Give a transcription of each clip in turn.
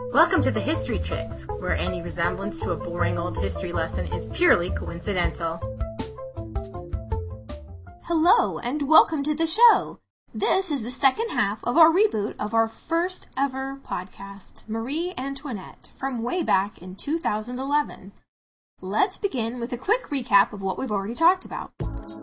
Welcome to the History Tricks, where any resemblance to a boring old history lesson is purely coincidental. Hello, and welcome to the show. This is the second half of our reboot of our first ever podcast, Marie Antoinette, from way back in 2011. Let's begin with a quick recap of what we've already talked about.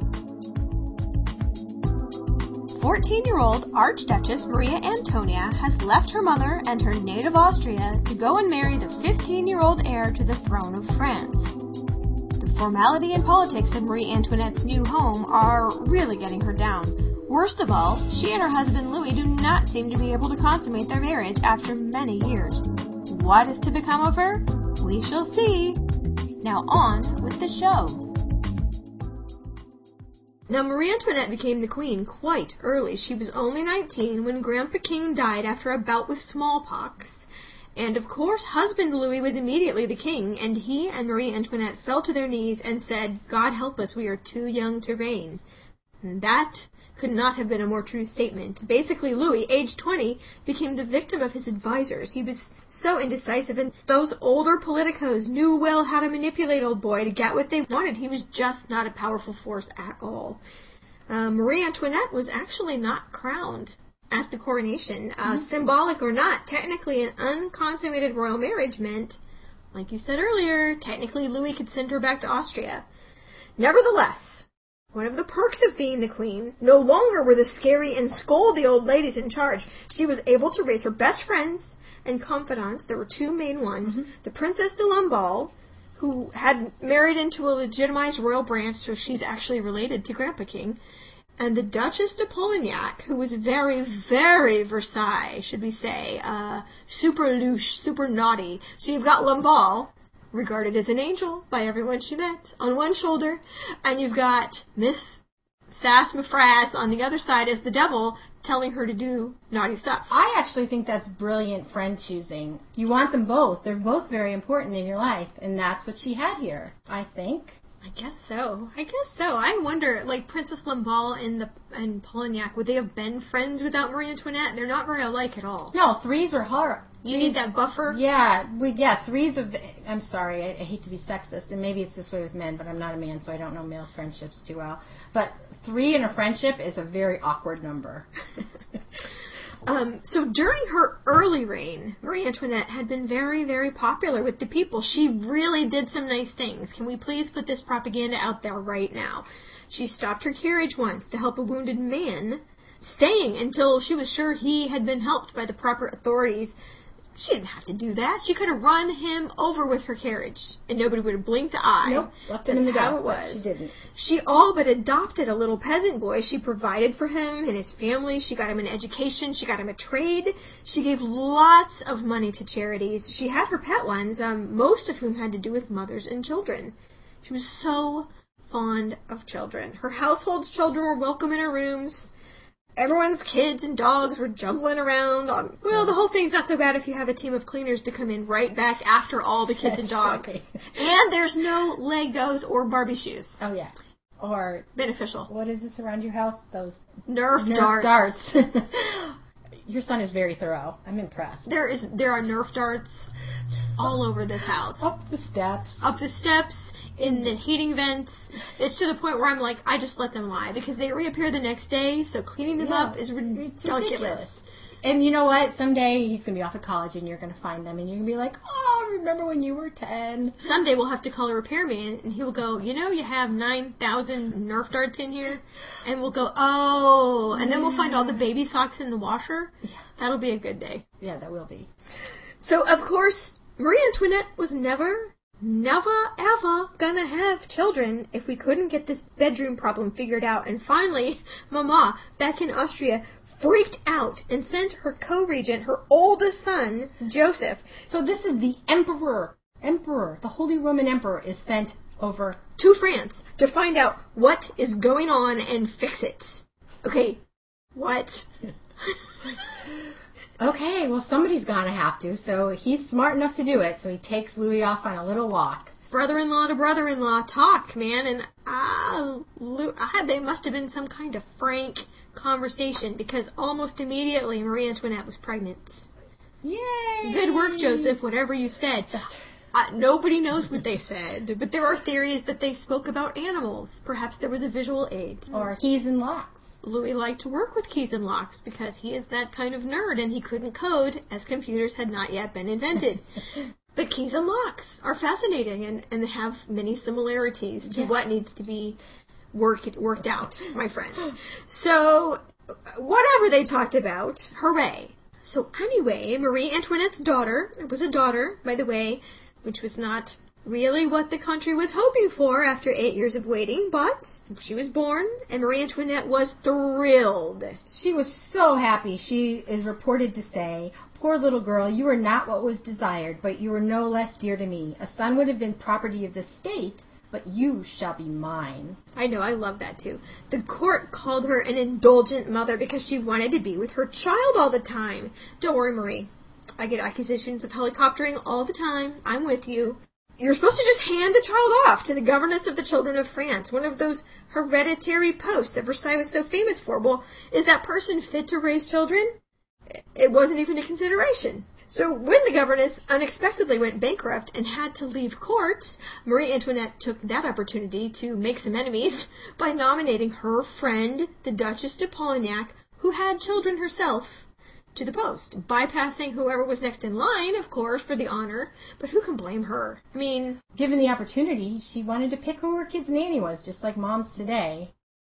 14-year-old Archduchess Maria Antonia has left her mother and her native Austria to go and marry the 15-year-old heir to the throne of France. The formality and politics of Marie Antoinette's new home are really getting her down. Worst of all, she and her husband Louis do not seem to be able to consummate their marriage after many years. What is to become of her? We shall see. Now on with the show. Now, Marie Antoinette became the queen quite early. She was only 19 when Grandpa King died after a bout with smallpox. And, of course, husband Louis was immediately the king, and he and Marie Antoinette fell to their knees and said, "God help us, we are too young to reign." And that could not have been a more true statement. Basically, Louis, aged 20, became the victim of his advisors. He was so indecisive, and those older politicos knew well how to manipulate old boy to get what they wanted. He was just not a powerful force at all. Marie Antoinette was actually not crowned at the coronation. Symbolic or not, technically an unconsummated royal marriage meant, like you said earlier, technically Louis could send her back to Austria. Nevertheless, one of the perks of being the queen, no longer were the scary and scoldy old ladies in charge. She was able to raise her best friends and confidants. There were two main ones. The Princess de Lamballe, who had married into a legitimized royal branch, so she's actually related to Grandpa King, and the Duchess de Polignac, who was very, very Versailles, should we say, super louche, super naughty. So you've got Lamballe, regarded as an angel by everyone she met, on one shoulder, and you've got Miss Sass-Mafrass on the other side as the devil, telling her to do naughty stuff. I actually think that's brilliant friend choosing. You want them both. They're both very important in your life, and that's what she had here, I think. I guess so. I wonder, like Princess Lamballe and Polignac, would they have been friends without Marie Antoinette? They're not very alike at all. No, threes are hard. You need that buffer? Yeah, threes of... I'm sorry, I hate to be sexist, and maybe it's this way with men, but I'm not a man, so I don't know male friendships too well. But 3 in a friendship is a very awkward number. So during her early reign, Marie Antoinette had been very, very popular with the people. She really did some nice things. Can we please put this propaganda out there right now? She stopped her carriage once to help a wounded man, staying until she was sure he had been helped by the proper authorities. She didn't have to do that. She could have run him over with her carriage, and nobody would have blinked an eye. Nope, left him in the dust, how it was. She didn't. She all but adopted a little peasant boy. She provided for him and his family. She got him an education. She got him a trade. She gave lots of money to charities. She had her pet ones, most of whom had to do with mothers and children. She was so fond of children. Her household's children were welcome in her rooms. Everyone's kids and dogs were jumbling around. Well, the whole thing's not so bad if you have a team of cleaners to come in right back after all the kids and dogs. Right. And there's no Legos or Barbie shoes. Oh, yeah. Or... beneficial. What is this around your house? Those... Nerf darts. Your son is very thorough. I'm impressed. There are Nerf darts all over this house. Up the steps, in the heating vents. It's to the point where I'm like, I just let them lie because they reappear the next day, so cleaning them up is ridiculous. And you know what? Someday he's going to be off at college and you're going to find them and you're going to be like, oh, remember when you were 10? Someday we'll have to call a repairman and he will go, you know, you have 9,000 Nerf darts in here? And we'll go, oh. And then we'll find all the baby socks in the washer. Yeah. That'll be a good day. Yeah, that will be. So, of course, Marie Antoinette was never, ever gonna have children if we couldn't get this bedroom problem figured out. And finally, Mama, back in Austria, freaked out and sent her co-regent, her oldest son, Joseph. So this is the emperor, the Holy Roman Emperor is sent over to France to find out what is going on and fix it. Okay, what? Okay, well, somebody's gonna have to, so he's smart enough to do it, so he takes Louis off on a little walk. Brother-in-law to brother-in-law talk, man, and they must have been some kind of frank conversation, because almost immediately Marie Antoinette was pregnant. Yay! Good work, Joseph, whatever you said. Nobody knows what they said, but there are theories that they spoke about animals. Perhaps there was a visual aid. Or keys and locks. Louis liked to work with keys and locks because he is that kind of nerd and he couldn't code as computers had not yet been invented. But keys and locks are fascinating and have many similarities to what needs to be worked out, my friends. So, whatever they talked about, hooray. So anyway, Marie Antoinette's daughter, it was a daughter, by the way, which was not really what the country was hoping for after 8 years of waiting, but she was born, and Marie Antoinette was thrilled. She was so happy. She is reported to say, "Poor little girl, you are not what was desired, but you are no less dear to me. A son would have been property of the state, but you shall be mine." I know, I love that too. The court called her an indulgent mother because she wanted to be with her child all the time. Don't worry, Marie. I get accusations of helicoptering all the time. I'm with you. You're supposed to just hand the child off to the governess of the children of France, one of those hereditary posts that Versailles was so famous for. Well, is that person fit to raise children? It wasn't even a consideration. So when the governess unexpectedly went bankrupt and had to leave court, Marie Antoinette took that opportunity to make some enemies by nominating her friend, the Duchess de Polignac, who had children herself, to the post, bypassing whoever was next in line, of course, for the honor. But who can blame her? I mean, given the opportunity, she wanted to pick who her kid's nanny was, just like moms today.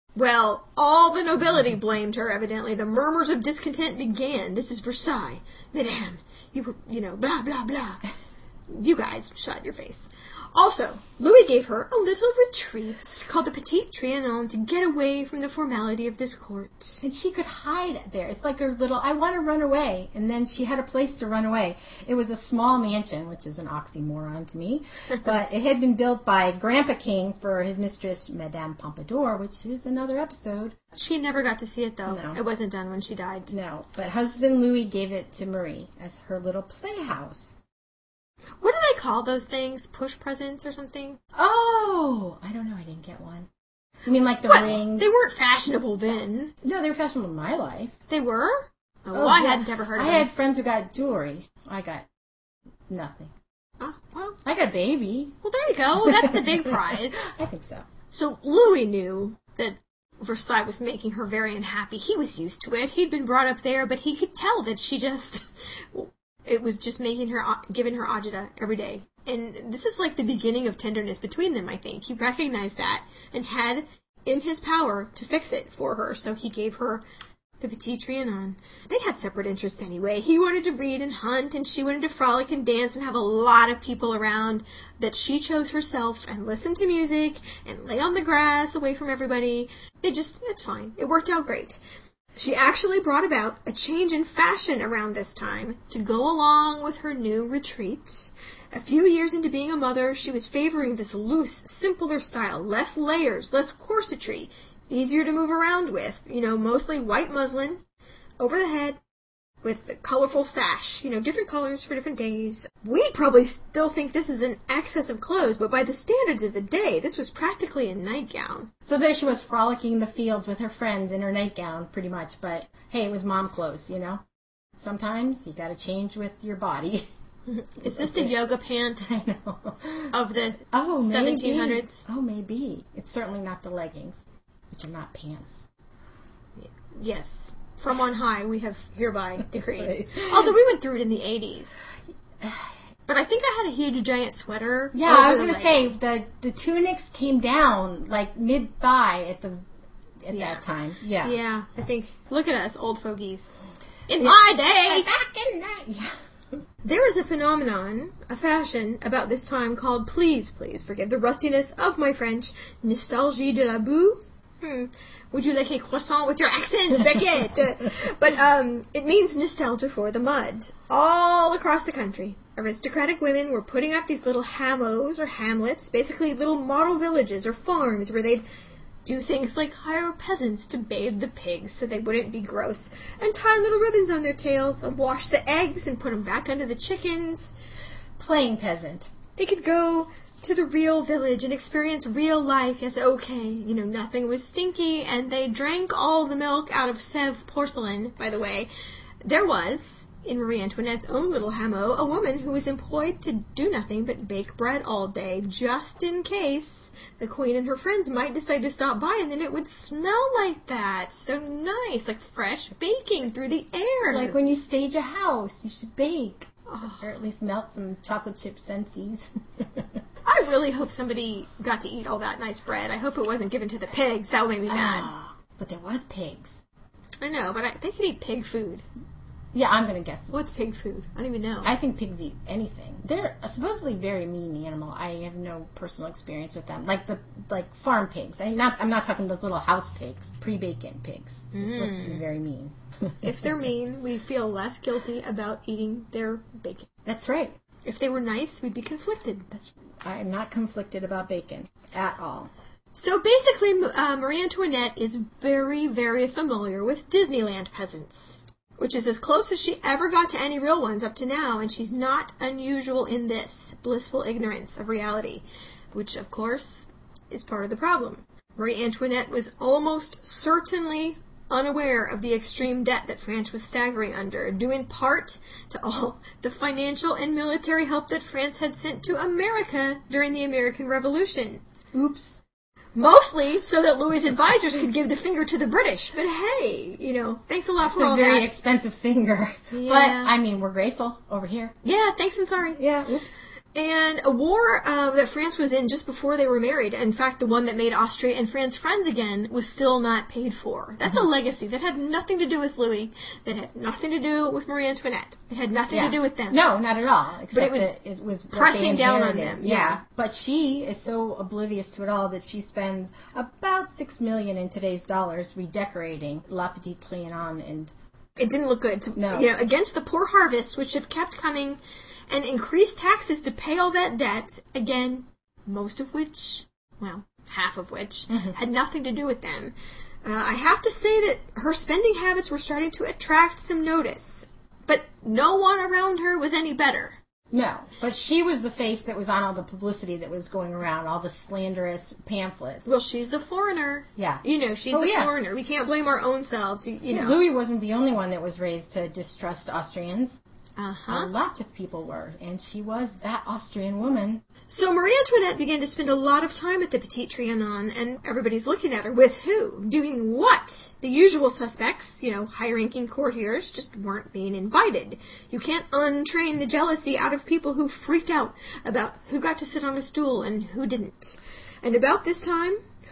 Well, all the nobility blamed her, evidently. The murmurs of discontent began. This is Versailles. Madame, you were, blah, blah, blah. You guys, shut your face. Also, Louis gave her a little retreat called the Petit Trianon to get away from the formality of this court. And she could hide there. It's like her little, I want to run away. And then she had a place to run away. It was a small mansion, which is an oxymoron to me. But it had been built by Grandpa King for his mistress, Madame Pompadour, which is another episode. She never got to see it, though. No. It wasn't done when she died. No, but husband Louis gave it to Marie as her little playhouse. What do they call those things? Push presents or something? Oh, I don't know. I didn't get one. You mean like the rings? They weren't fashionable then. No, they were fashionable in my life. They were? Oh, I hadn't ever heard of them. I had friends who got jewelry. I got nothing. Oh, well. I got a baby. Well, there you go. That's the big prize. I think so. So Louis knew that Versailles was making her very unhappy. He was used to it. He'd been brought up there, but he could tell that she just... It was just giving her agita every day. And this is like the beginning of tenderness between them, I think. He recognized that and had in his power to fix it for her. So he gave her the Petit Trianon. They had separate interests anyway. He wanted to read and hunt, and she wanted to frolic and dance and have a lot of people around that she chose herself and listen to music and lay on the grass away from everybody. It's fine. It worked out great. She actually brought about a change in fashion around this time to go along with her new retreat. A few years into being a mother, she was favoring this loose, simpler style, less layers, less corsetry, easier to move around with, mostly white muslin, over the head, with a colorful sash, different colors for different days. We'd probably still think this is an excess of clothes, but by the standards of the day, this was practically a nightgown. So there she was frolicking in the fields with her friends in her nightgown, pretty much, but hey, it was mom clothes, Sometimes you gotta change with your body. Is this the yoga pant I know. of the 1700s? Oh, maybe. It's certainly not the leggings, which are not pants. Yes. From on high, we have hereby decreed. Right. Although we went through it in the 80s. But I think I had a huge giant sweater. Yeah, I was going to say, the tunics came down, like, mid-thigh at that time. Yeah. Yeah, I think, look at us, old fogies. In my day! Back in that, yeah. There was a phenomenon, a fashion, about this time called, please forgive the rustiness of my French, nostalgie de la boue. Would you like a croissant with your accent, Beckett? But it means nostalgia for the mud. All across the country, aristocratic women were putting up these little hammos or hamlets, basically little model villages or farms where they'd do things like hire peasants to bathe the pigs so they wouldn't be gross, and tie little ribbons on their tails, and wash the eggs and put them back under the chickens. Playing peasant. They could go to the real village and experience real life. Yes, okay, nothing was stinky, and they drank all the milk out of Sèvres porcelain, by the way. There was, in Marie Antoinette's own little hameau, a woman who was employed to do nothing but bake bread all day, just in case the queen and her friends might decide to stop by, and then it would smell like that. So nice, like fresh baking through the air. Like when you stage a house, you should bake. Or at least melt some chocolate chip Sensi's. I really hope somebody got to eat all that nice bread. I hope it wasn't given to the pigs. That would make me mad. But there was pigs. I know, but they could eat pig food. Yeah, I'm going to guess. What's pig food? I don't even know. I think pigs eat anything. They're a supposedly very mean animal. I have no personal experience with them. Like farm pigs. I'm not talking those little house pigs. Pre-bacon pigs. They're supposed to be very mean. If they're mean, we feel less guilty about eating their bacon. That's right. If they were nice, we'd be conflicted. I am not conflicted about bacon at all. So basically, Marie Antoinette is very, very familiar with Disneyland peasants, which is as close as she ever got to any real ones up to now, and she's not unusual in this blissful ignorance of reality, which, of course, is part of the problem. Marie Antoinette was almost certainly unaware of the extreme debt that France was staggering under, due in part to all the financial and military help that France had sent to America during the American Revolution. Oops. Mostly so that Louis's advisors could give the finger to the British. But hey, thanks a lot for all that. It's a very expensive finger. Yeah. But, I mean, we're grateful over here. Yeah, thanks and sorry. Yeah, oops. And a war that France was in just before they were married, in fact, the one that made Austria and France friends again, was still not paid for. That's a legacy. That had nothing to do with Louis. That had nothing to do with Marie Antoinette. It had nothing to do with them. No, not at all. Except but it was pressing down on them. Yeah. But she is so oblivious to it all that she spends about $6 million in today's dollars redecorating La Petite Trianon, and it didn't look good. No. Against the poor harvests, which have kept coming, and increased taxes to pay all that debt, again, most of which, well, half of which, had nothing to do with them. I have to say that her spending habits were starting to attract some notice, but no one around her was any better. No, but she was the face that was on all the publicity that was going around, all the slanderous pamphlets. Well, she's the foreigner. Yeah. She's the foreigner. We can't blame our own selves, Louis wasn't the only one that was raised to distrust Austrians. Uh-huh. Lots of people were, and she was that Austrian woman. So Marie Antoinette began to spend a lot of time at the Petite Trianon, and everybody's looking at her. With who? Doing what? The usual suspects, high-ranking courtiers, just weren't being invited. You can't untrain the jealousy out of people who freaked out about who got to sit on a stool and who didn't. And about this time,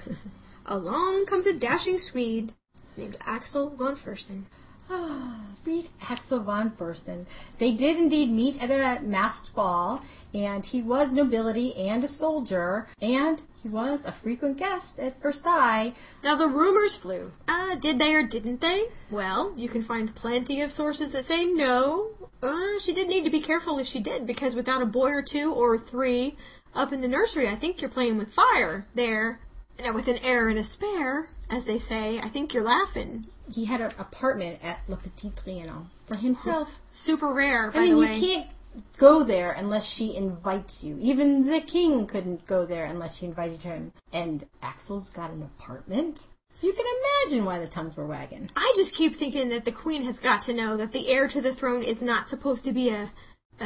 along comes a dashing Swede named Axel von Fersen. Sweet Axel von Fersen. They did indeed meet at a masked ball, and he was nobility and a soldier, and he was a frequent guest at Versailles. Now the rumors flew. Did they or didn't they? Well, you can find plenty of sources that say no. She did need to be careful if she did, because without a boy or two or three up in the nursery, I think you're playing with fire there. Now with an heir and a spare, as they say, I think you're laughing. He had an apartment at Le Petit Trianon for himself. Super rare, by the way. You can't go there unless she invites you. Even the king couldn't go there unless she invited him. And Axel's got an apartment? You can imagine why the tongues were wagging. I just keep thinking that the queen has got to know that the heir to the throne is not supposed to be a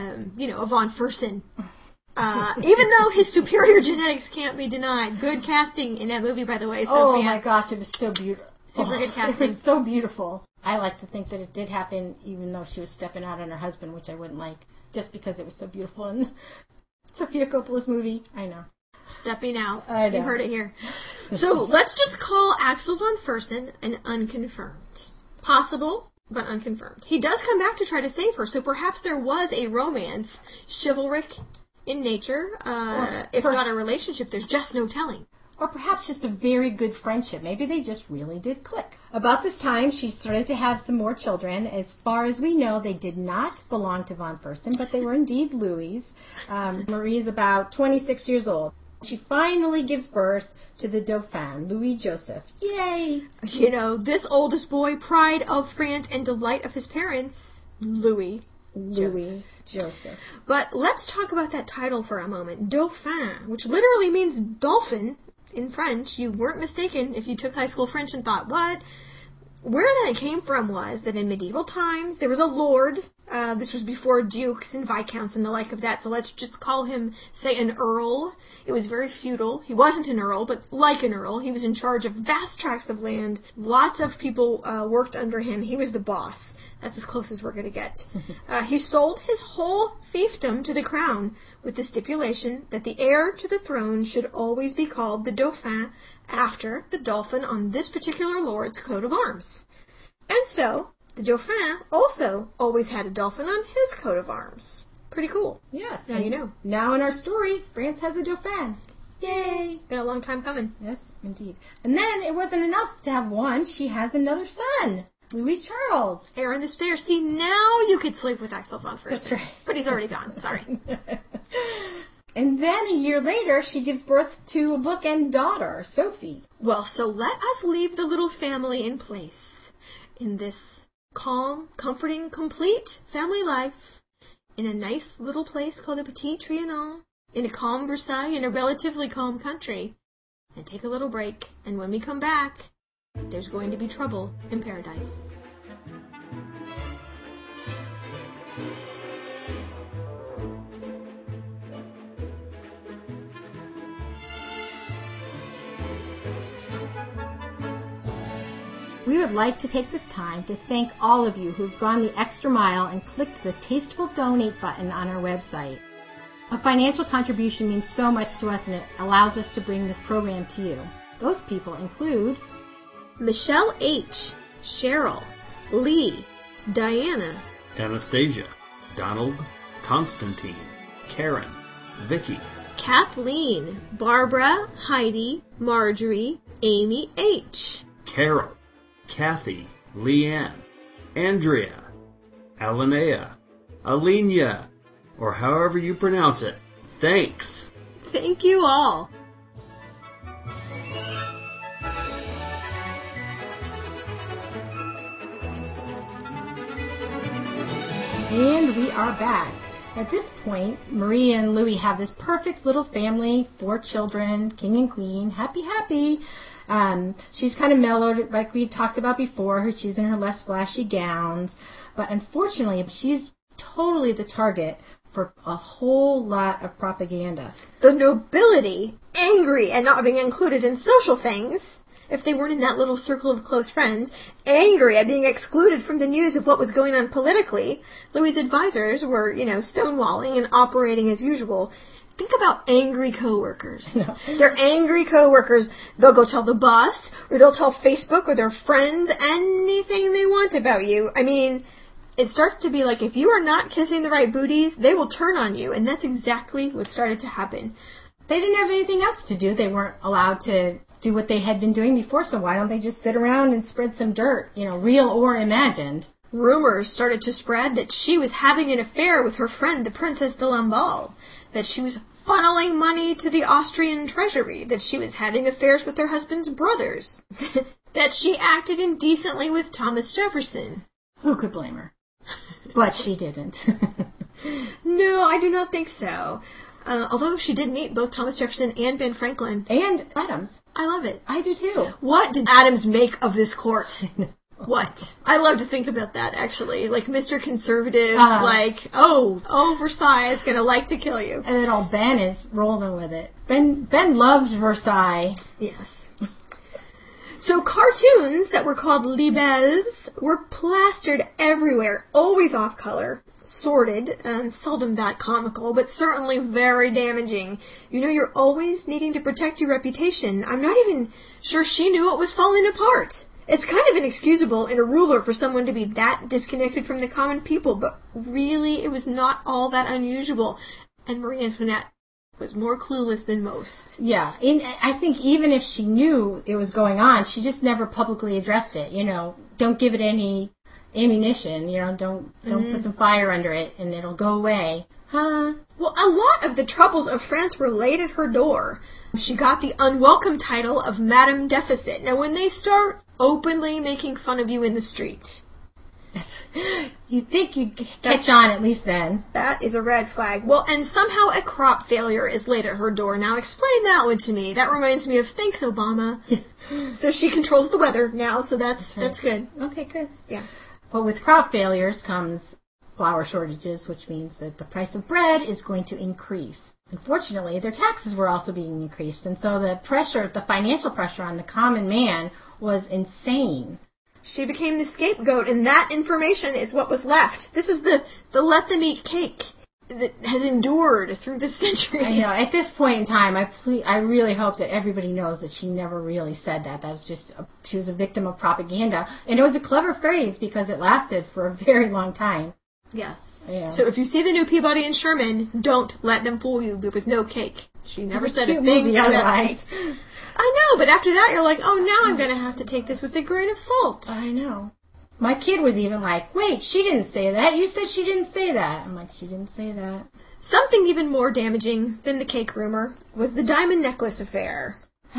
von Fersen. Even though his superior genetics can't be denied. Good casting in that movie, by the way, Sophia. Oh my gosh, it was so beautiful. Super good casting. It was so beautiful. I like to think that it did happen, even though she was stepping out on her husband, which I wouldn't like, just because it was so beautiful in Sofia Coppola's movie. I know. Stepping out. I know. You heard it here. So let's just call Axel von Fersen an unconfirmed. Possible, but unconfirmed. He does come back to try to save her, so perhaps there was a romance, chivalric in nature. If not a relationship, there's just no telling. Or perhaps just a very good friendship. Maybe they just really did click. About this time, she started to have some more children. As far as we know, they did not belong to von Fersen, but they were indeed Louis'. Marie is about 26 years old. She finally gives birth to the Dauphin, Louis Joseph. Yay! This oldest boy, pride of France and delight of his parents, Louis Joseph. But let's talk about that title for a moment. Dauphin, which literally means dolphin in French. You weren't mistaken if you took high school French and thought, what? Where that came from was that in medieval times, there was a lord. This was before dukes and viscounts and the like of that, so let's just call him, say, an earl. It was very feudal. He wasn't an earl, but like an earl. He was in charge of vast tracts of land. Lots of people worked under him. He was the boss. That's as close as we're going to get. He sold his whole fiefdom to the crown with the stipulation that the heir to the throne should always be called the Dauphin, after the dolphin on this particular lord's coat of arms. And so, the Dauphin also always had a dolphin on his coat of arms. Pretty cool. Yes. Now you know. Now in our story, France has a Dauphin. Yay! Been a long time coming. Yes, indeed. And then it wasn't enough to have one. She has another son, Louis Charles. Heir in the spare. See, now you could sleep with Axel von Fersen. That's right. But he's already gone. Sorry. And then a year later, she gives birth to a bookend daughter, Sophie. Well, so let us leave the little family in place in this calm, comforting, complete family life in a nice little place called the Petit Trianon, in a calm Versailles, in a relatively calm country, and take a little break. And when we come back, there's going to be trouble in paradise. We would like to take this time to thank all of you who've gone the extra mile and clicked the tasteful donate button on our website. A financial contribution means so much to us, and it allows us to bring this program to you. Those people include Michelle H., Cheryl, Lee, Diana, Anastasia, Donald, Constantine, Karen, Vicky, Kathleen, Barbara, Heidi, Marjorie, Amy H., Carol, Kathy, Leanne, Andrea, Alinea, Alenia, or however you pronounce it. Thanks! Thank you all! And we are back. At this point, Marie and Louis have this perfect little family, 4 children, king and queen, happy, happy. She's kind of mellowed, like we talked about before. She's in her less flashy gowns. But unfortunately, she's totally the target for a whole lot of propaganda. The nobility, angry at not being included in social things, if they weren't in that little circle of close friends, angry at being excluded from the news of what was going on politically. Louis' advisors were, stonewalling and operating as usual. Think about angry coworkers. No. They're angry coworkers. They'll go tell the boss, or they'll tell Facebook or their friends anything they want about you. I mean, it starts to be like if you are not kissing the right booties, they will turn on you, and that's exactly what started to happen. They didn't have anything else to do. They weren't allowed to do what they had been doing before, so why don't they just sit around and spread some dirt, real or imagined? Rumors started to spread that she was having an affair with her friend, the Princess de Lamballe, that she was funneling money to the Austrian treasury, that she was having affairs with her husband's brothers, that she acted indecently with Thomas Jefferson. Who could blame her? But she didn't. No, I do not think so. Although she did meet both Thomas Jefferson and Ben Franklin. And Adams. I love it. I do too. What did Adams make of this court? What? I love to think about that, actually. Like Mr. Conservative, Versailles is going to like to kill you. And then old Ben is rolling with it. Ben loved Versailles. Yes. So cartoons that were called libelles were plastered everywhere, always off color, sordid, seldom that comical, but certainly very damaging. You're always needing to protect your reputation. I'm not even sure she knew it was falling apart. It's kind of inexcusable in a ruler for someone to be that disconnected from the common people, but really it was not all that unusual, and Marie Antoinette was more clueless than most. Yeah, I think even if she knew it was going on, she just never publicly addressed it. Don't give it any ammunition. Don't put some fire under it, and it'll go away. Huh? Well, a lot of the troubles of France were laid at her door. She got the unwelcome title of Madame Deficit. Now, when they start openly making fun of you in the street, You'd think you'd catch on at least then. That is a red flag. Well, and somehow a crop failure is laid at her door. Now explain that one to me. That reminds me of thanks, Obama. So she controls the weather now, so that's good. Okay, good. Yeah. But with crop failures comes flour shortages, which means that the price of bread is going to increase. Unfortunately, their taxes were also being increased, and so the financial pressure on the common man was insane. She became the scapegoat, and that information is what was left. This is the let them eat cake that has endured through the centuries. I know. At this point in time, I really hope that everybody knows that she never really said that. That was just she was a victim of propaganda, and it was a clever phrase because it lasted for a very long time. Yes. Yeah. So if you see the new Peabody and Sherman, don't let them fool you. There was no cake. She never said a thing otherwise. I know, but after that, you're like, oh, now I'm going to have to take this with a grain of salt. I know. My kid was even like, wait, she didn't say that. You said she didn't say that. I'm like, she didn't say that. Something even more damaging than the cake rumor was the diamond necklace affair.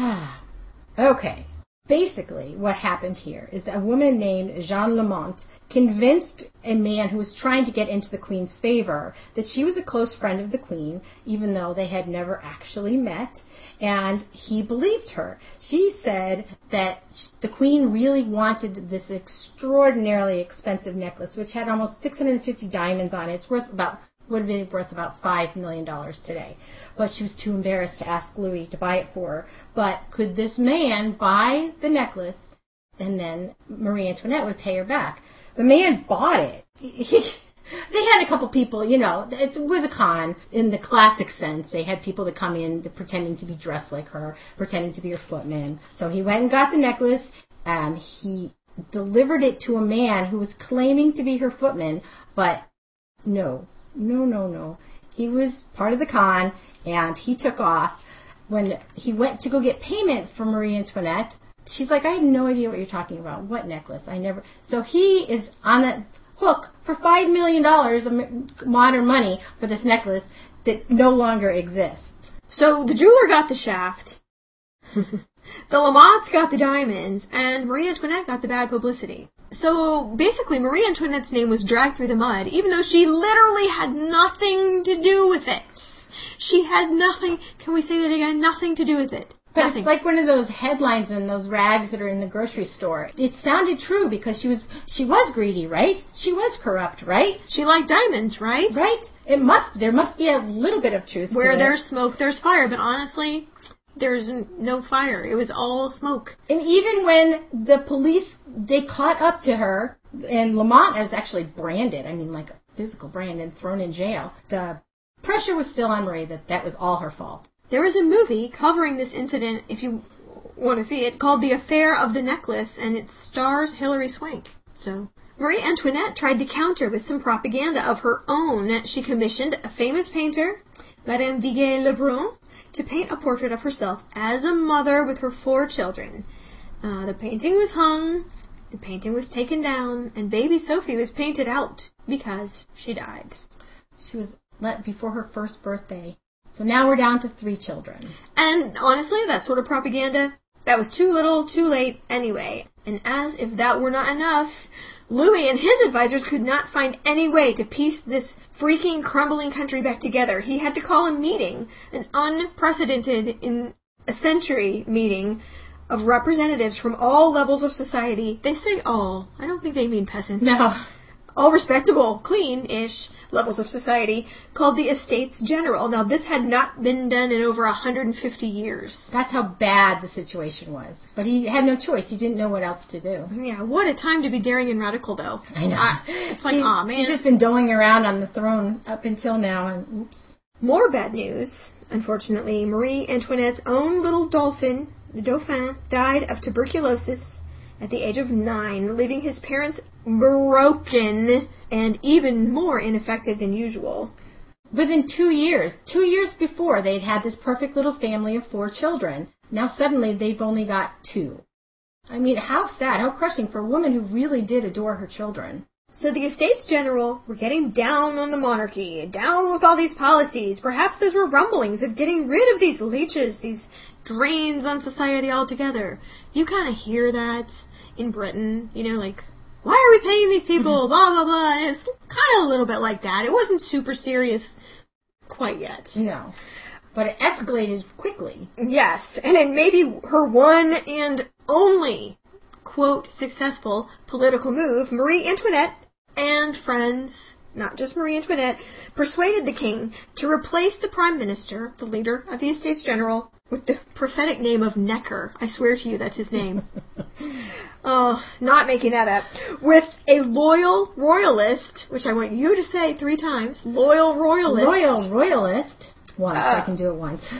Okay. Basically, what happened here is that a woman named Jeanne Lamont convinced a man who was trying to get into the Queen's favor that she was a close friend of the Queen, even though they had never actually met, and he believed her. She said that the Queen really wanted this extraordinarily expensive necklace, which had almost 650 diamonds on it. It's would have been worth about $5 million today. But she was too embarrassed to ask Louis to buy it for her. But could this man buy the necklace, and then Marie Antoinette would pay her back? The man bought it. They had a couple people, it was a con in the classic sense. They had people that come in pretending to be dressed like her, pretending to be her footman. So he went and got the necklace. He delivered it to a man who was claiming to be her footman, but no. He was part of the con, and he took off. When he went to go get payment from Marie Antoinette, she's like, I have no idea what you're talking about. What necklace? So he is on the hook for $5 million of modern money for this necklace that no longer exists. So the jeweler got the shaft, the Lamonts got the diamonds, and Marie Antoinette got the bad publicity. So basically, Marie Antoinette's name was dragged through the mud, even though she literally had nothing to do with it. She had nothing, can we say that again? Nothing to do with it. But Nothing. It's like one of those headlines in those rags that are in the grocery store. It sounded true because she was greedy, right? She was corrupt, right? She liked diamonds, right? Right? There must be a little bit of truth Where to it. there's smoke, there's fire, but honestly, there's no fire. It was all smoke. And even when the police, they caught up to her, and Lamont was actually branded, like a physical brand, and thrown in jail, the pressure was still on Marie that was all her fault. There was a movie covering this incident, if you want to see it, called The Affair of the Necklace, and it stars Hilary Swank. So Marie Antoinette tried to counter with some propaganda of her own. She commissioned a famous painter, Madame Vigée-Lebrun, to paint a portrait of herself as a mother with her 4 children. The painting was hung, the painting was taken down, and baby Sophie was painted out because she died. She was let before her first birthday. So now we're down to 3 children. And honestly, that sort of propaganda, that was too little, too late anyway. And as if that were not enough, Louis and his advisors could not find any way to piece this freaking crumbling country back together. He had to call a meeting, an unprecedented in a century meeting of representatives from all levels of society. They say all. I don't think they mean peasants. No. All respectable, clean-ish levels of society, called the Estates General. Now, this had not been done in over 150 years. That's how bad the situation was. But he had no choice. He didn't know what else to do. Yeah, what a time to be daring and radical, though. I know. It's like, aw, man. He's just been doling around on the throne up until now, and oops. More bad news. Unfortunately, Marie Antoinette's own little dolphin, the Dauphin, died of tuberculosis at the age of 9, leaving his parents broken and even more ineffective than usual. Within 2 years before, they'd had this perfect little family of 4 children. Now suddenly they've only got 2. How sad, how crushing for a woman who really did adore her children. So the Estates General were getting down on the monarchy, down with all these policies. Perhaps those were rumblings of getting rid of these leeches, these drains on society altogether. You kind of hear that in Britain, why are we paying these people, blah, blah, blah. And it's kind of a little bit like that. It wasn't super serious quite yet. No. But it escalated quickly. Yes, and it may be her one and only, quote, successful political move. Marie Antoinette and friends, not just Marie Antoinette, persuaded the king to replace the prime minister, the leader of the Estates General, with the prophetic name of Necker. I swear to you, that's his name. Oh, not making that up. With a loyal royalist, which I want you to say 3 times. Loyal royalist. Loyal royalist. Once. I can do it once.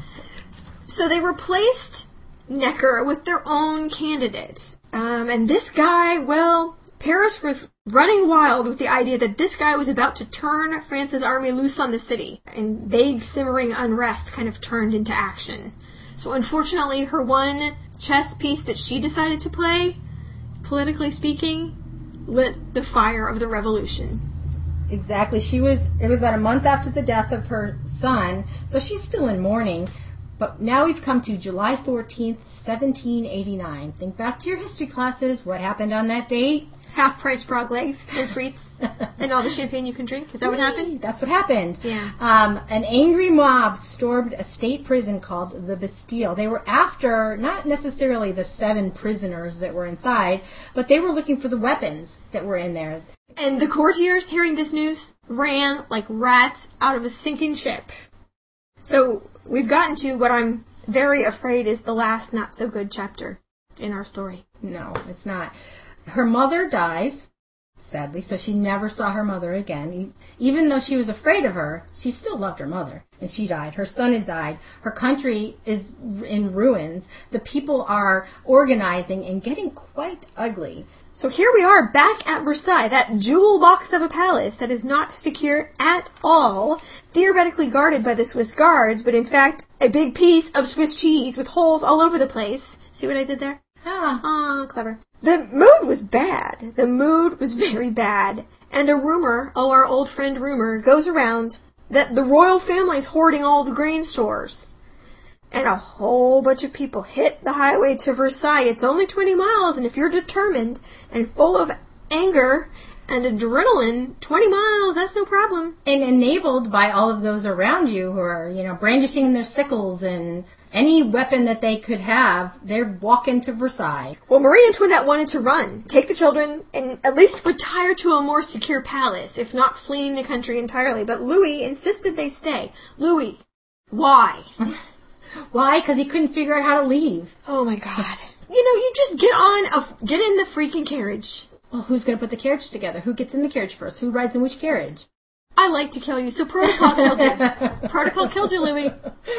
So they replaced Necker with their own candidate. And this guy, well, Paris was running wild with the idea that this guy was about to turn France's army loose on the city. And vague, simmering unrest kind of turned into action. So unfortunately, her one chess piece that she decided to play, politically speaking, lit the fire of the revolution. Exactly. It was about a month after the death of her son, so she's still in mourning. But now we've come to July 14th, 1789. Think back to your history classes. What happened on that date? Half-price frog legs and frites and all the champagne you can drink. Is that what happened? That's what happened. Yeah. An angry mob stormed a state prison called the Bastille. They were after, not necessarily the 7 prisoners that were inside, but they were looking for the weapons that were in there. And the courtiers, hearing this news, ran like rats out of a sinking ship. So we've gotten to what I'm very afraid is the last not-so-good chapter in our story. No, it's not. Her mother dies, sadly, so she never saw her mother again. Even though she was afraid of her, she still loved her mother, and she died. Her son had died. Her country is in ruins. The people are organizing and getting quite ugly. So here we are back at Versailles, that jewel box of a palace that is not secure at all, theoretically guarded by the Swiss guards, but in fact a big piece of Swiss cheese with holes all over the place. See what I did there? Ah, clever. The mood was bad. The mood was very bad. And a rumor, our old friend rumor, goes around that the royal family's hoarding all the grain stores. And a whole bunch of people hit the highway to Versailles. It's only 20 miles, and if you're determined and full of anger and adrenaline, 20 miles, that's no problem. And enabled by all of those around you who are, brandishing their sickles and any weapon that they could have, they'd walk into Versailles. Well, Marie Antoinette wanted to run, take the children, and at least retire to a more secure palace, if not fleeing the country entirely. But Louis insisted they stay. Louis, why? Why? Because he couldn't figure out how to leave. Oh my God. You just get in the freaking carriage. Well, who's going to put the carriage together? Who gets in the carriage first? Who rides in which carriage? I like to kill you, so protocol killed you. Protocol killed you, Louis.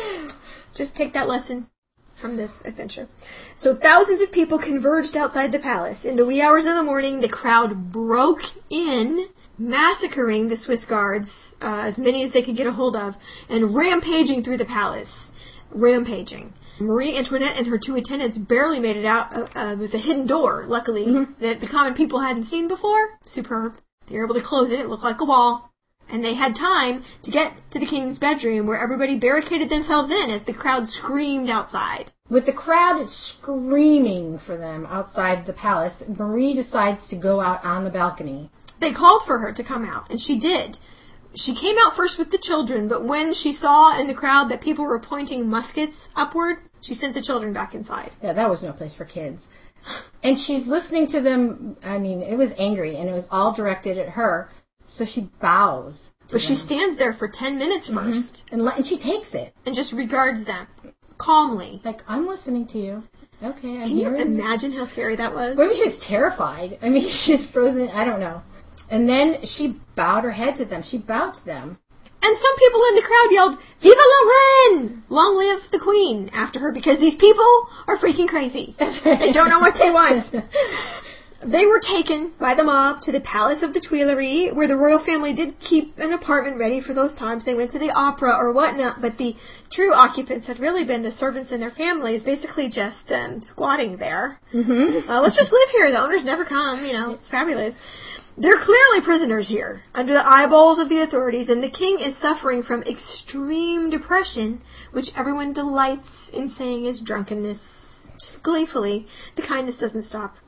Just take that lesson from this adventure. So thousands of people converged outside the palace. In the wee hours of the morning, the crowd broke in, massacring the Swiss guards, as many as they could get a hold of, and rampaging through the palace. Rampaging. Marie Antoinette and her 2 attendants barely made it out. It was a hidden door, luckily, that the common people hadn't seen before. Superb. They were able to close it. It looked like a wall. And they had time to get to the king's bedroom where everybody barricaded themselves in as the crowd screamed outside. With the crowd screaming for them outside the palace, Marie decides to go out on the balcony. They called for her to come out, and she did. She came out first with the children, but when she saw in the crowd that people were pointing muskets upward, she sent the children back inside. Yeah, that was no place for kids. And she's listening to them. It was angry, and it was all directed at her. So she bows. But she stands there for 10 minutes first. And she takes it. And just regards them calmly. Like, I'm listening to you. Okay, I'm Can you hearing imagine how scary that was? Maybe she was terrified. She's frozen. I don't know. And then she bowed her head to them. She bowed to them. And some people in the crowd yelled, "Viva la Reine! Long live the Queen!" after her, because these people are freaking crazy. They don't know what they want. They were taken by the mob to the Palace of the Tuileries, where the royal family did keep an apartment ready for those times they went to the opera or whatnot, but the true occupants had really been the servants and their families, basically just squatting there. Let's just live here. The owners never come, it's fabulous. They're clearly prisoners here, under the eyeballs of the authorities, and the king is suffering from extreme depression, which everyone delights in saying is drunkenness. Just gleefully, the kindness doesn't stop.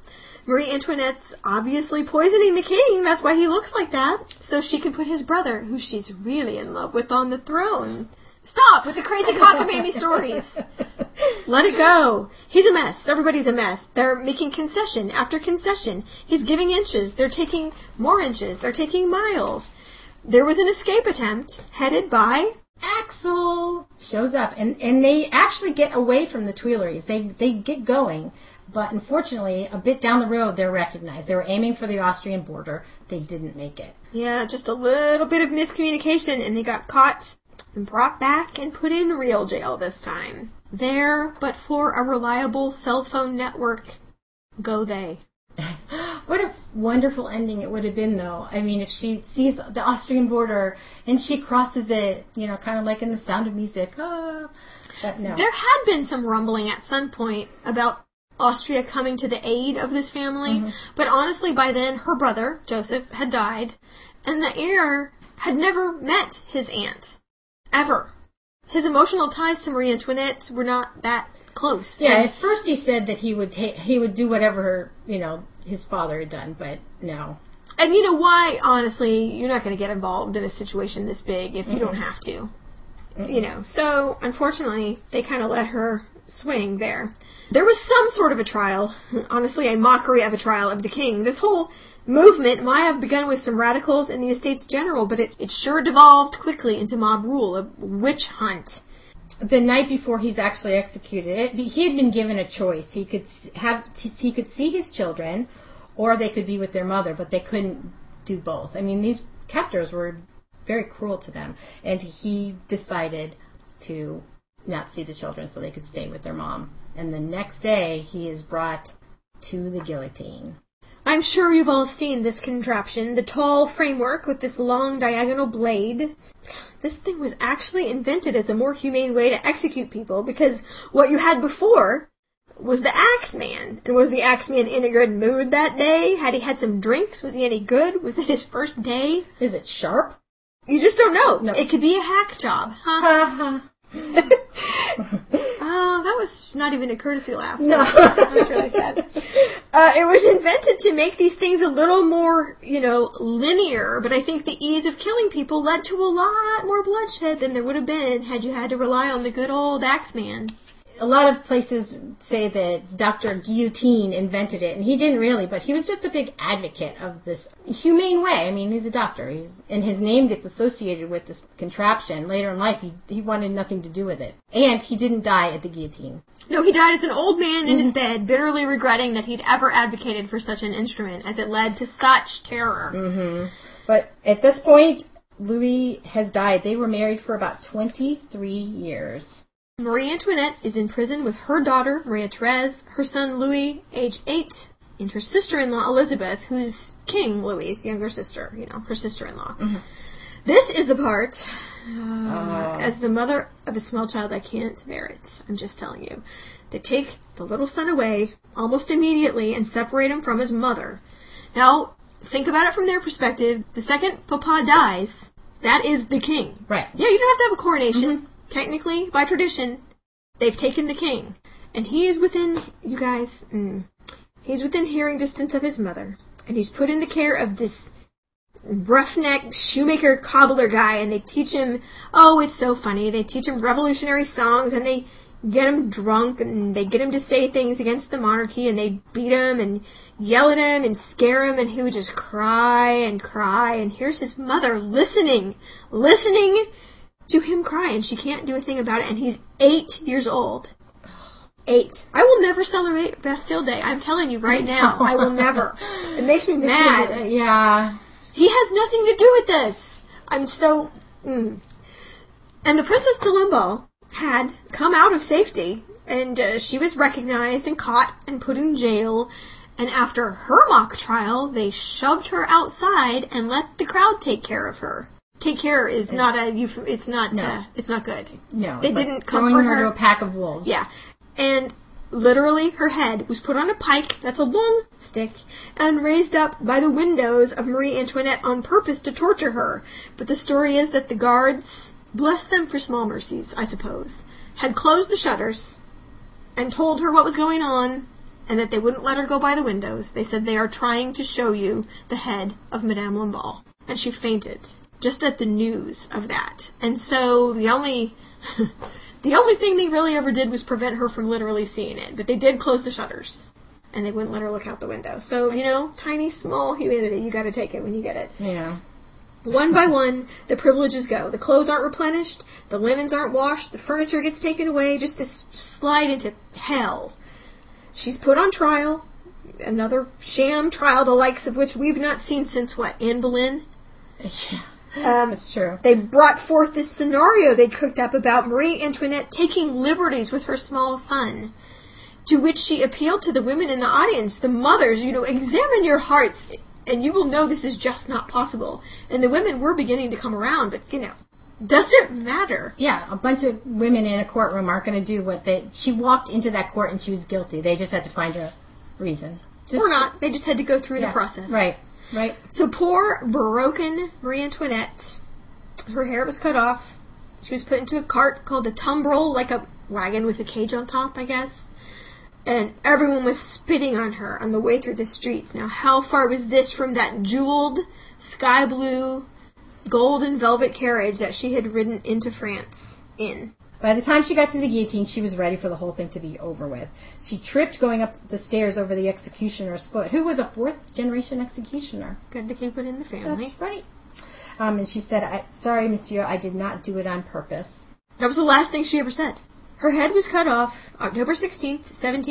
Marie Antoinette's obviously poisoning the king. That's why he looks like that. So she can put his brother, who she's really in love with, on the throne. Stop with the crazy cockamamie stories. Let it go. He's a mess. Everybody's a mess. They're making concession after concession. He's giving inches. They're taking more inches. They're taking miles. There was an escape attempt headed by Axel shows up, and they actually get away from the Tuileries. They get going, but unfortunately, a bit down the road, they're recognized. They were aiming for the Austrian border. They didn't make it. Yeah, just a little bit of miscommunication, and they got caught and brought back and put in real jail this time. There, but for a reliable cell phone network, go they. What a wonderful ending it would have been, though. I mean, if she sees the Austrian border and she crosses it, kind of like in The Sound of Music. But no. There had been some rumbling at some point about Austria coming to the aid of this family, but honestly, by then, her brother, Joseph, had died, and the heir had never met his aunt. Ever. His emotional ties to Marie Antoinette were not that close. Yeah, at first he said that he would do whatever, his father had done, but no. And you know why, honestly, you're not going to get involved in a situation this big if you don't have to. So, unfortunately, they kind of let her swing there. There was some sort of a trial, honestly, a mockery of a trial of the king. This whole movement might have begun with some radicals in the Estates General, but it sure devolved quickly into mob rule, a witch hunt. The night before he's actually executed, he had been given a choice. He could see his children, or they could be with their mother, but they couldn't do both. I mean, these captors were very cruel to them, and he decided to not see the children so they could stay with their mom. And the next day, he is brought to the guillotine. I'm sure you've all seen this contraption, the tall framework with this long diagonal blade. This thing was actually invented as a more humane way to execute people, because what you had before was the Axeman. And was the Axeman in a good mood that day? Had he had some drinks? Was he any good? Was it his first day? Is it sharp? You just don't know. No. It could be a hack job. Oh, that was not even a courtesy laugh. No. That was really sad. It was invented to make these things a little more, linear, but I think the ease of killing people led to a lot more bloodshed than there would have been had you had to rely on the good old Axeman. A lot of places say that Dr. Guillotine invented it, and he didn't really, but he was just a big advocate of this humane way. I mean, he's a doctor, and his name gets associated with this contraption. Later in life, he wanted nothing to do with it. And he didn't die at the guillotine. No, he died as an old man in his bed, bitterly regretting that he'd ever advocated for such an instrument, as it led to such terror. Mm-hmm. But at this point, Louis has died. They were married for about 23 years. Marie Antoinette is in prison with her daughter, Maria Therese, her son Louis, age 8, and her sister-in-law, Elizabeth, who's King Louis's younger sister, her sister-in-law. Mm-hmm. This is the part, as the mother of a small child, I can't bear it. I'm just telling you. They take the little son away almost immediately and separate him from his mother. Now, think about it from their perspective. The second Papa dies, that is the king. Right. Yeah, you don't have to have a coronation. Mm-hmm. Technically, by tradition, they've taken the king. And he is within, you guys, he's within hearing distance of his mother. And he's put in the care of this roughneck shoemaker cobbler guy. And they teach him, it's so funny. They teach him revolutionary songs. And they get him drunk. And they get him to say things against the monarchy. And they beat him and yell at him and scare him. And he would just cry and cry. And here's his mother listening to him cry, and she can't do a thing about it, and he's 8 years old. 8. I will never celebrate Bastille Day. I'm telling you right now. I will never. It makes me mad. Yeah. He has nothing to do with this. I'm so... And the Princess de Lamballe had come out of safety, and she was recognized and caught and put in jail, and after her mock trial, they shoved her outside and let the crowd take care of her. Take care is not it's not good. No, they didn't like comfort throwing her to a pack of wolves. Yeah, and literally her head was put on a pike, that's a long stick, and raised up by the windows of Marie Antoinette on purpose to torture her. But the story is that the guards, bless them for small mercies, I suppose, had closed the shutters and told her what was going on, and that they wouldn't let her go by the windows. They said, "They are trying to show you the head of Madame Lamballe." And she fainted just at the news of that. And so the only thing they really ever did was prevent her from literally seeing it. But they did close the shutters, and they wouldn't let her look out the window. So, tiny, small humanity. You gotta take it when you get it. Yeah. One by one, the privileges go. The clothes aren't replenished, the linens aren't washed, the furniture gets taken away, just this slide into hell. She's put on trial, another sham trial, the likes of which we've not seen since, Anne Boleyn? Yeah, that's true. They brought forth this scenario they'd cooked up about Marie Antoinette taking liberties with her small son, to which she appealed to the women in the audience, the mothers, examine your hearts, and you will know this is just not possible. And the women were beginning to come around, but, doesn't matter. Yeah, a bunch of women in a courtroom aren't going to do she walked into that court and she was guilty. They just had to find a reason. Or not. They just had to go through the process. Right. So poor, broken Marie Antoinette, her hair was cut off. She was put into a cart called a tumbrel, like a wagon with a cage on top, I guess. And everyone was spitting on her on the way through the streets. Now, how far was this from that jeweled, sky blue, golden velvet carriage that she had ridden into France in? By the time she got to the guillotine, she was ready for the whole thing to be over with. She tripped going up the stairs over the executioner's foot, who was a fourth-generation executioner. Good to keep it in the family. That's right. And she said, "Sorry, monsieur, I did not do it on purpose." That was the last thing she ever said. Her head was cut off October 16th,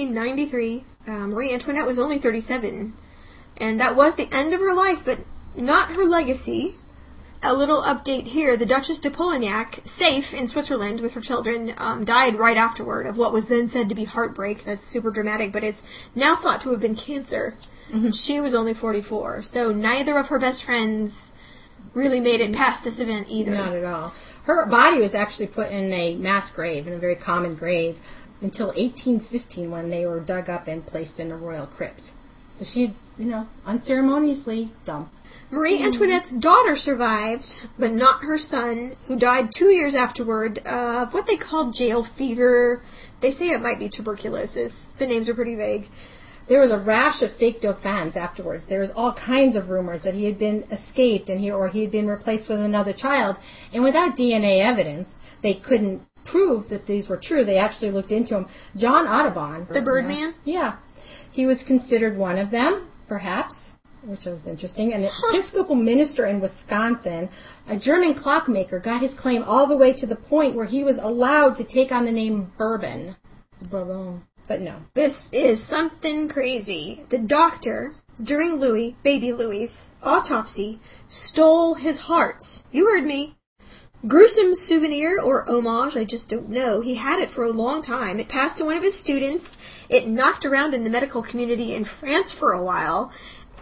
1793. Marie Antoinette was only 37. And that was the end of her life, but not her legacy. A little update here. The Duchess de Polignac, safe in Switzerland with her children, died right afterward of what was then said to be heartbreak. That's super dramatic, but it's now thought to have been cancer. Mm-hmm. She was only 44. So neither of her best friends really made it past this event either. Not at all. Her body was actually put in a mass grave, in a very common grave, until 1815 when they were dug up and placed in a royal crypt. So she, unceremoniously dumped. Marie Antoinette's daughter survived, but not her son, who died 2 years afterward of what they called jail fever. They say it might be tuberculosis. The names are pretty vague. There was a rash of fake dauphins afterwards. There was all kinds of rumors that he had been escaped he had been replaced with another child. And without DNA evidence, they couldn't prove that these were true. They actually looked into them. John Audubon. The Birdman? Yeah. He was considered one of them, perhaps, which was interesting. An Episcopal minister in Wisconsin, a German clockmaker, got his claim all the way to the point where he was allowed to take on the name Bourbon. But no. This is something crazy. The doctor, during baby Louis's autopsy, stole his heart. You heard me. Gruesome souvenir or homage, I just don't know. He had it for a long time. It passed to one of his students. It knocked around in the medical community in France for a while.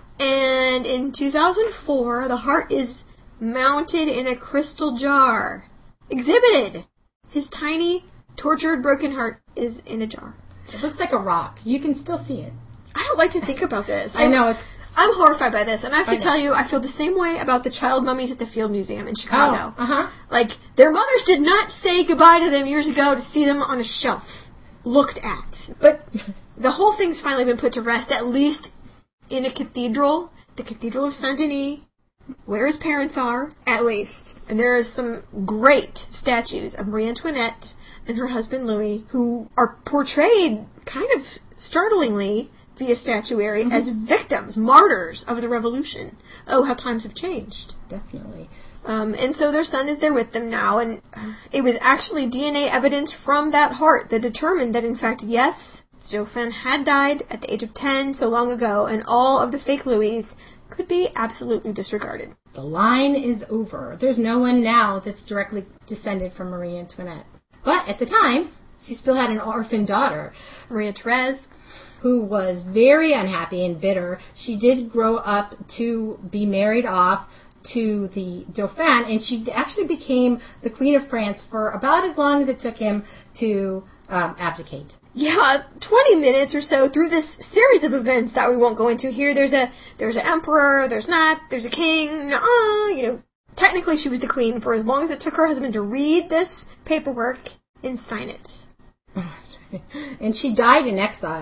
And in 2004, the heart is mounted in a crystal jar. Exhibited. His tiny, tortured, broken heart is in a jar. It looks like a rock. You can still see it. I don't like to think about this. I know, I'm horrified by this, and I have to tell you, I feel the same way about the child mummies at the Field Museum in Chicago. Like, their mothers did not say goodbye to them years ago to see them on a shelf, looked at. But the whole thing's finally been put to rest, at least in a cathedral, the Cathedral of Saint-Denis, where his parents are, at least. And there are some great statues of Marie Antoinette and her husband Louis, who are portrayed kind of startlingly via statuary as victims, martyrs of the revolution. Oh, how times have changed. Definitely. And so their son is there with them now, and it was actually DNA evidence from that heart that determined that, in fact, yes, the Dauphin had died at the age of 10 so long ago, and all of the fake Louis could be absolutely disregarded. The line is over. There's no one now that's directly descended from Marie Antoinette. But at the time, she still had an orphan daughter, Maria Therese, who was very unhappy and bitter. She did grow up to be married off to the Dauphin, and she actually became the Queen of France for about as long as it took him to abdicate. Yeah, 20 minutes or so through this series of events that we won't go into here. There's an emperor, there's a king, technically she was the queen for as long as it took her husband to read this paperwork and sign it. And she died in exile.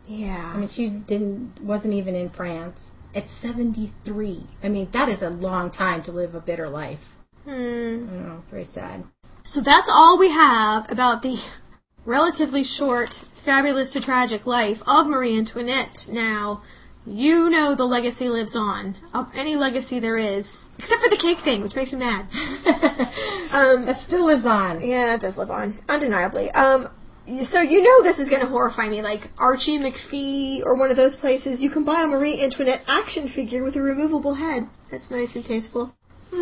Yeah. I mean, she wasn't even in France. At 73. I mean, that is a long time to live a bitter life. Very sad. So that's all we have about the relatively short, fabulous to tragic life of Marie Antoinette. Now, you know the legacy lives on. Of any legacy there is. Except for the cake thing, which makes me mad. That still lives on. Yeah, it does live on. Undeniably. So you know this is going to horrify me. Like Archie McPhee or one of those places, you can buy a Marie Antoinette action figure with a removable head. That's nice and tasteful.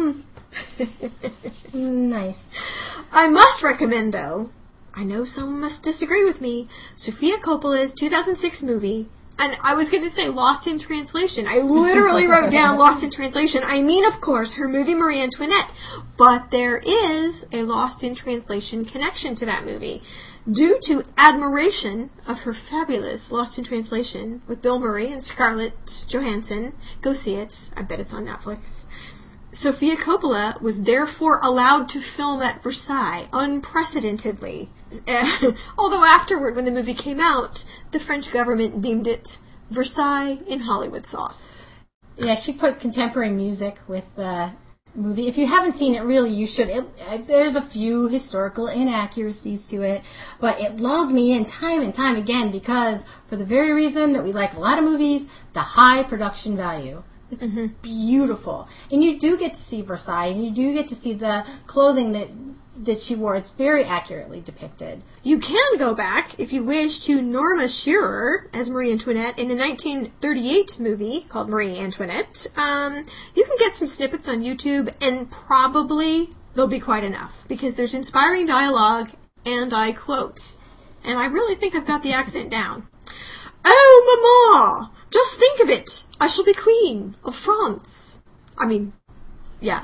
Nice. I must recommend, though, I know some must disagree with me, Sofia Coppola's 2006 movie. And I was going to say Lost in Translation. I literally wrote down Lost in Translation. I mean, of course, her movie Marie Antoinette. But there is a Lost in Translation connection to that movie. Due to admiration of her fabulous Lost in Translation with Bill Murray and Scarlett Johansson. Go see it. I bet it's on Netflix. Sofia Coppola was therefore allowed to film at Versailles unprecedentedly. Although afterward, when the movie came out, the French government deemed it Versailles in Hollywood sauce. Yeah, she put contemporary music with the movie. If you haven't seen it, really, you should. There's a few historical inaccuracies to it, but it lulls me in time and time again because, for the very reason that we like a lot of movies, the high production value. It's beautiful. And you do get to see Versailles, and you do get to see the clothing that she wore. It's very accurately depicted. You can go back, if you wish, to Norma Shearer as Marie Antoinette in a 1938 movie called Marie Antoinette. You can get some snippets on YouTube, and probably they'll be quite enough, because there's inspiring dialogue, and I quote, and I really think I've got the accent down. "Oh, Mama! Just think of it! I shall be Queen of France." I mean, yeah.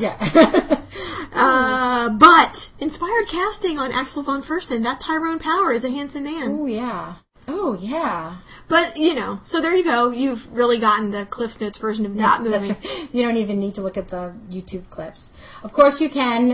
But inspired casting on Axel von Fersen. That Tyrone Power is a handsome man. Oh, yeah. But, so there you go. You've really gotten the Cliff's Notes version of that movie. Right. You don't even need to look at the YouTube clips. Of course, you can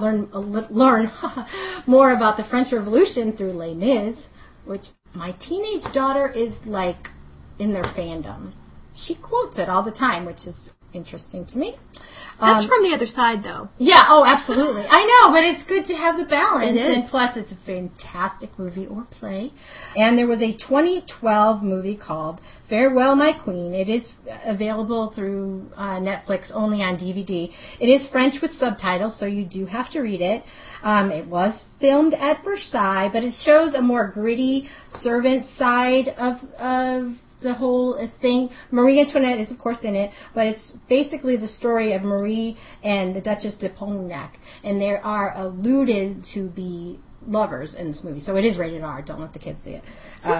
learn more about the French Revolution through Les Mis, which my teenage daughter is like in their fandom. She quotes it all the time, which is interesting to me. That's from the other side, though. Yeah, absolutely. I know, but it's good to have the balance. It is. And plus, it's a fantastic movie or play. And there was a 2012 movie called Farewell, My Queen. It is available through Netflix, only on DVD. It is French with subtitles, so you do have to read it. It was filmed at Versailles, but it shows a more gritty servant side of the whole thing. Marie Antoinette is, of course, in it, but it's basically the story of Marie and the Duchess de Polignac, and they are alluded to be lovers in this movie. So it is rated R. Don't let the kids see it.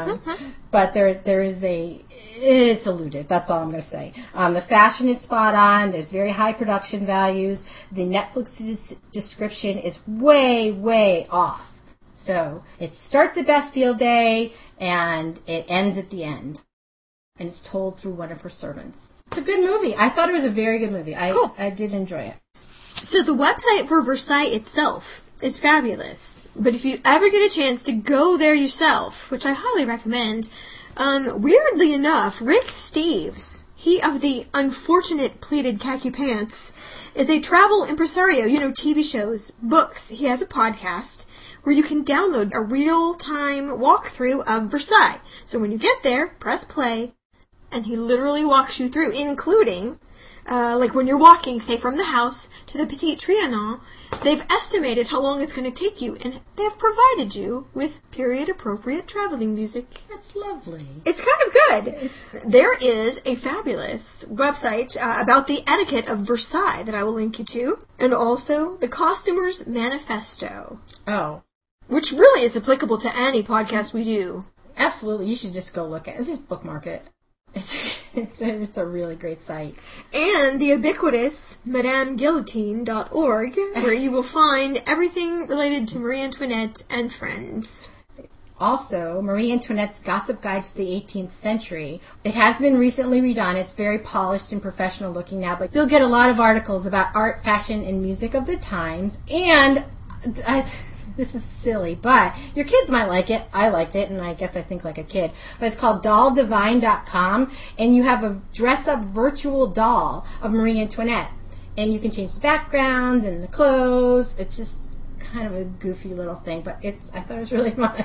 But there is it's alluded. That's all I'm going to say. The fashion is spot on. There's very high production values. The Netflix description is way, way off. So it starts at Bastille Day and it ends at the end. And it's told through one of her servants. It's a good movie. I thought it was a very good movie. Cool. I did enjoy it. So the website for Versailles itself is fabulous. But if you ever get a chance to go there yourself, which I highly recommend, weirdly enough, Rick Steves, he of the unfortunate pleated khaki pants, is a travel impresario, TV shows, books. He has a podcast where you can download a real-time walkthrough of Versailles. So when you get there, press play, and he literally walks you through, including, like when you're walking, say, from the house to the Petit Trianon, they've estimated how long it's going to take you, and they've provided you with period-appropriate traveling music. That's lovely. It's kind of good. There is a fabulous website about the etiquette of Versailles that I will link you to, and also the Costumer's Manifesto. Oh. Which really is applicable to any podcast we do. Absolutely. You should just go look at it. Just bookmark it. It's a really great site. And the ubiquitous MadameGuillotine.org, where you will find everything related to Marie Antoinette and friends. Also, Marie Antoinette's Gossip Guide to the 18th Century. It has been recently redone. It's very polished and professional looking now, but you'll get a lot of articles about art, fashion, and music of the times. And this is silly, but your kids might like it. I liked it, and I guess I think like a kid. But it's called DollDivine.com, and you have a dress-up virtual doll of Marie Antoinette. And you can change the backgrounds and the clothes. It's just kind of a goofy little thing, but I thought it was really fun.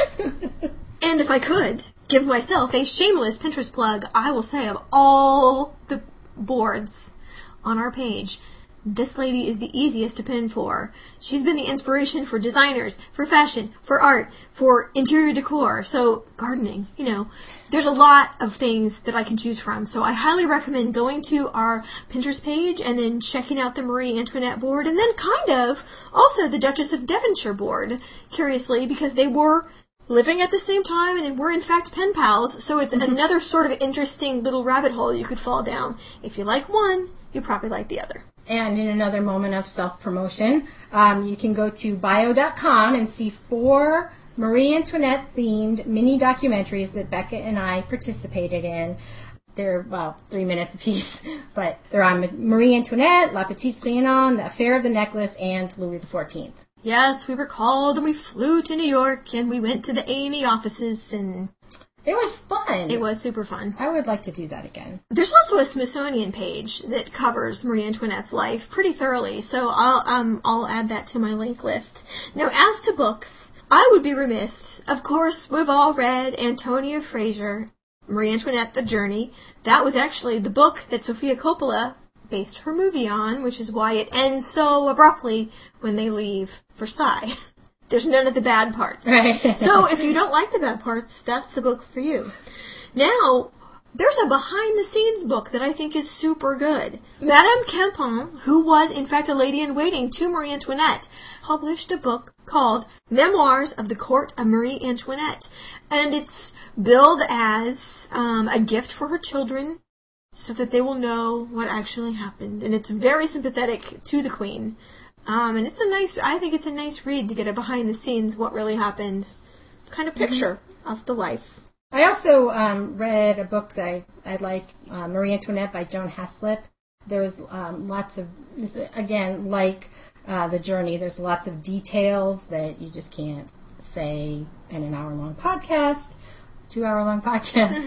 And if I could give myself a shameless Pinterest plug, I will say of all the boards on our page, this lady is the easiest to pin for. She's been the inspiration for designers, for fashion, for art, for interior decor, so gardening, There's a lot of things that I can choose from, so I highly recommend going to our Pinterest page and then checking out the Marie Antoinette board, and then kind of also the Duchess of Devonshire board, curiously, because they were living at the same time and were in fact pen pals, so it's another sort of interesting little rabbit hole you could fall down. If you like one, you probably like the other. And in another moment of self-promotion, you can go to bio.com and see 4 Marie Antoinette-themed mini documentaries that Becca and I participated in. They're, 3 minutes apiece, but they're on Marie Antoinette, La Petite Trianon, The Affair of the Necklace, and Louis XIV. Yes, we were called and we flew to New York and we went to the A&E offices and... It was fun. It was super fun. I would like to do that again. There's also a Smithsonian page that covers Marie Antoinette's life pretty thoroughly, so I'll add that to my link list. Now, as to books, I would be remiss. Of course, we've all read Antonia Fraser, Marie Antoinette: The Journey. That was actually the book that Sofia Coppola based her movie on, which is why it ends so abruptly when they leave Versailles. There's none of the bad parts. Right. So if you don't like the bad parts, that's the book for you. Now, there's a behind-the-scenes book that I think is super good. Madame Campan, who was in fact a lady-in-waiting to Marie Antoinette, published a book called Memoirs of the Court of Marie Antoinette. And it's billed as a gift for her children so that they will know what actually happened. And it's very sympathetic to the Queen. And I think it's a nice read to get a behind-the-scenes, what really happened, kind of picture of the life. I also read a book that I like, Marie Antoinette by Joan Haslip. There's lots of, again, like The Journey, there's lots of details that you just can't say in an hour-long podcast, 2-hour-long podcast.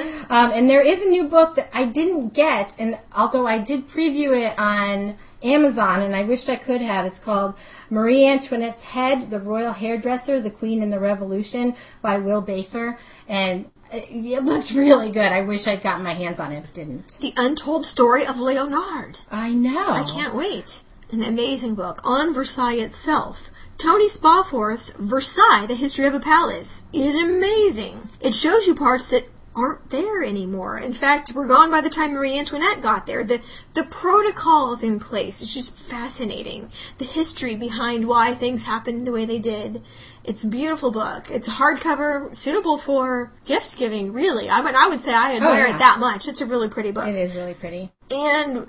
And there is a new book that I didn't get, and although I did preview it on Amazon, and I wished I could have. It's called Marie Antoinette's Head, The Royal Hairdresser, The Queen and the Revolution by Will Baser. And it looked really good. I wish I'd gotten my hands on it, but didn't. The Untold Story of Leonard. I know. I can't wait. An amazing book on Versailles itself. Tony Spawforth's Versailles, The History of a Palace is amazing. It shows you parts that aren't there anymore. In fact, were gone by the time Marie Antoinette got there. The protocols in place. It's just fascinating. The history behind why things happened the way they did. It's a beautiful book. It's hardcover, suitable for gift giving, really. I would say I admire it that much. It's a really pretty book. It is really pretty. And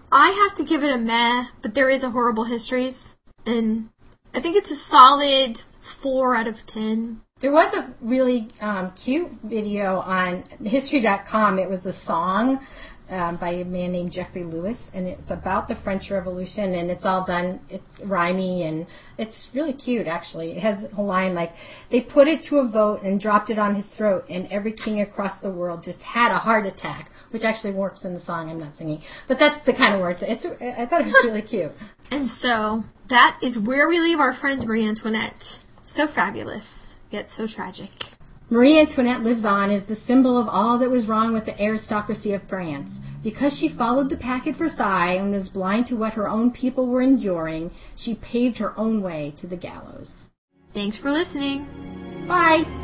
I have to give it a meh, but there is a Horrible Histories. And I think it's a solid 4 out of 10. There was a really cute video on History.com. It was a song by a man named Jeffrey Lewis, and it's about the French Revolution, and it's all done, it's rhymey, and it's really cute, actually. It has a line like, they put it to a vote and dropped it on his throat, and every king across the world just had a heart attack, which actually works in the song. I'm not singing. But that's the kind of words. I thought it was really cute. And so, that is where we leave our friend Marie Antoinette. So fabulous, yet so tragic. Marie Antoinette lives on as the symbol of all that was wrong with the aristocracy of France. Because she followed the pack at Versailles and was blind to what her own people were enduring, she paved her own way to the gallows. Thanks for listening. Bye.